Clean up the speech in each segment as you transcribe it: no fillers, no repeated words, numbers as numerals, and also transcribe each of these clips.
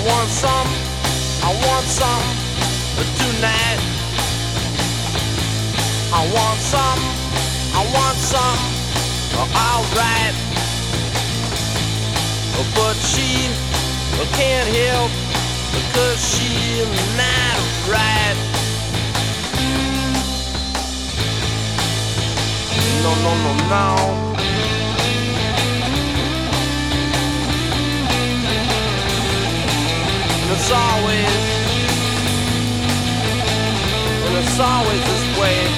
want some, I want some tonight. I want some, I want some, alright. But she can't help because she's not right. No, no, no, no. And it's always this way.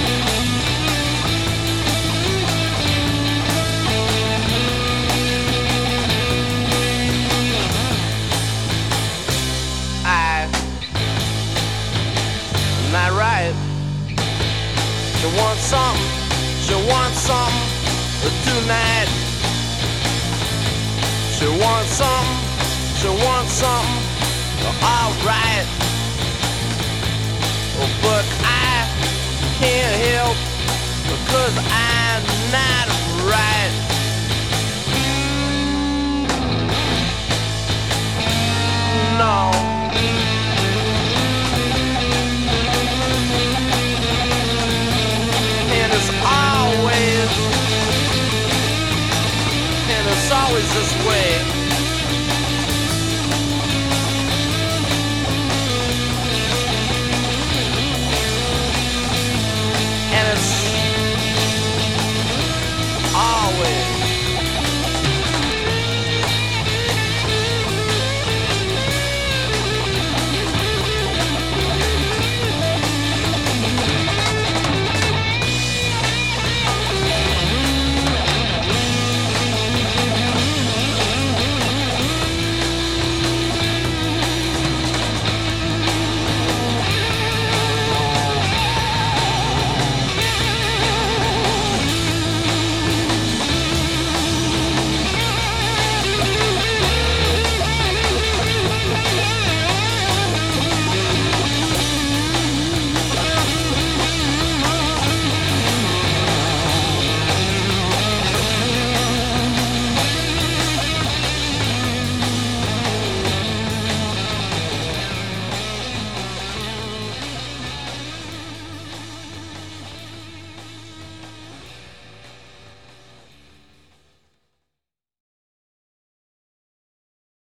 Not right. She wants something, she wants something tonight. She wants something, alright. But I can't help because I'm not right. No. It's always this way.